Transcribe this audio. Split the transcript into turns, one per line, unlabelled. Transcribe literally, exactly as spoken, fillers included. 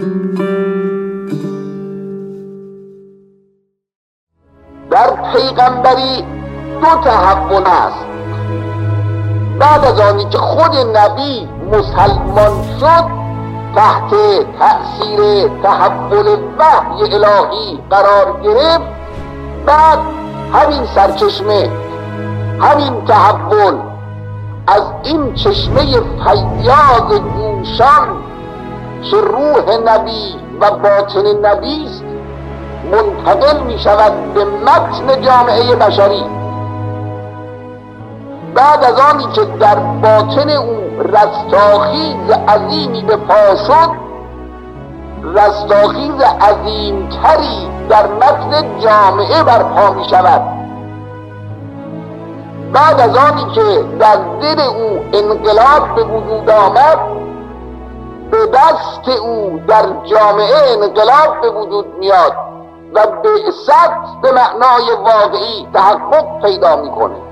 در پیغمبری دو تحول است. بعد از آنی که خود نبی مسلمان شد، تحت تأثیر تحول وحی الهی قرار گرفت، بعد همین سرچشمه، همین تحول از این چشمه فیاض جوشان که روح نبی و باطن نبی است منتقل می شود به متن جامعه بشری. بعد از آنی که در باطن او رستاخیز عظیمی به پا شد، رستاخیز عظیمتری در متن جامعه برپا می شود. بعد از آنی که در دل او انقلاب به وجود آمد، به دست او در جامعه انقلاب به وجود میاد و بعثت به معنای واقعی تحقق پیدا میکنه.